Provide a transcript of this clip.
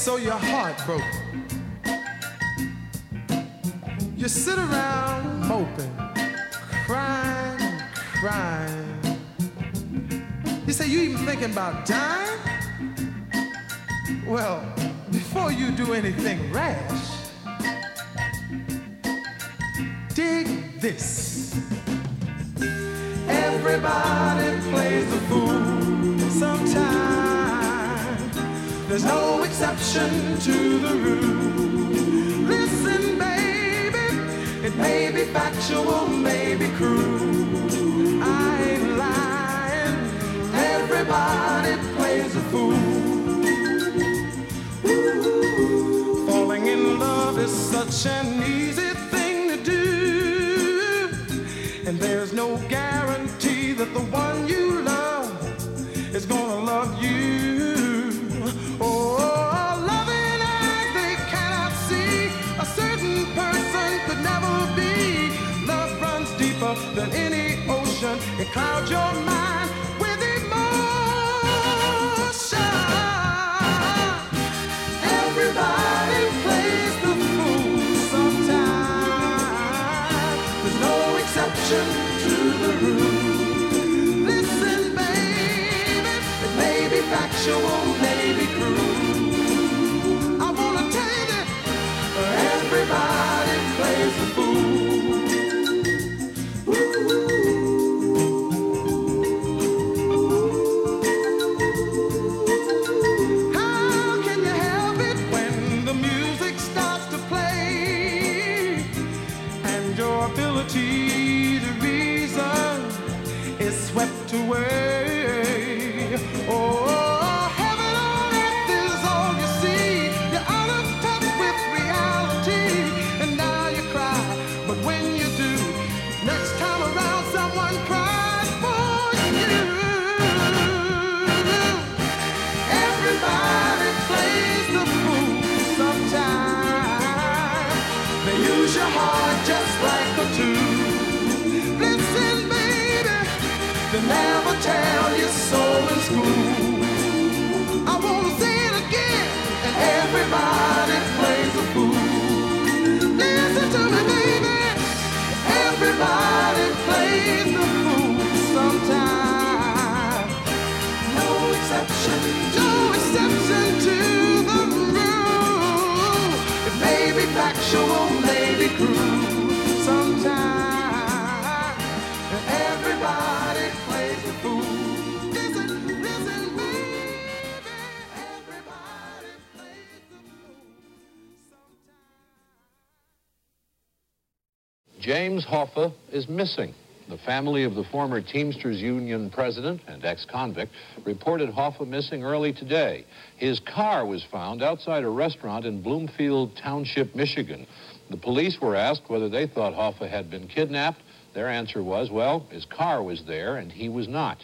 so you're heartbroken. You sit around moping, crying, crying. You say you even thinking about dying? Well, before you do anything rash, dig this. Everybody plays the fool sometime. There's no exception to the rule. Listen, baby, it may be factual, may be cruel. I ain't lying. Everybody plays the fool. Ooh, falling in love is such an easy thing to do, and there's no guarantee that the one you love is gonna love you. Oh, loving eyes they cannot see, a certain person could never be. Love runs deeper than any ocean, it clouds your mind with emotion. Everybody plays the fool sometime. There's no exception to the rule. Listen, baby, it may be factual, may be cruel. I wanna tell you that everybody plays the fool. How can you help it when the music starts to play and your ability to reason is swept away? Oh, heaven on earth is all you see. You're out of touch with reality, and now you cry. But when you do, next time around, someone cries for you. Everybody plays the fool sometime. They use your heart just like a tool. Listen, baby, they never tell you so in school. I wanna say it again, and everybody plays the fool. Listen to me, baby, everybody plays the fool sometime. No exception to the rule. It may be factual, may be cruel. Sometime everybody plays the fool. Listen, baby, everybody plays the fool. James Hoffa is missing. The family of the former Teamsters Union president and ex-convict reported Hoffa missing early today. His car was found outside a restaurant in Bloomfield Township, Michigan. The police were asked whether they thought Hoffa had been kidnapped. Their answer was, well, his car was there and he was not.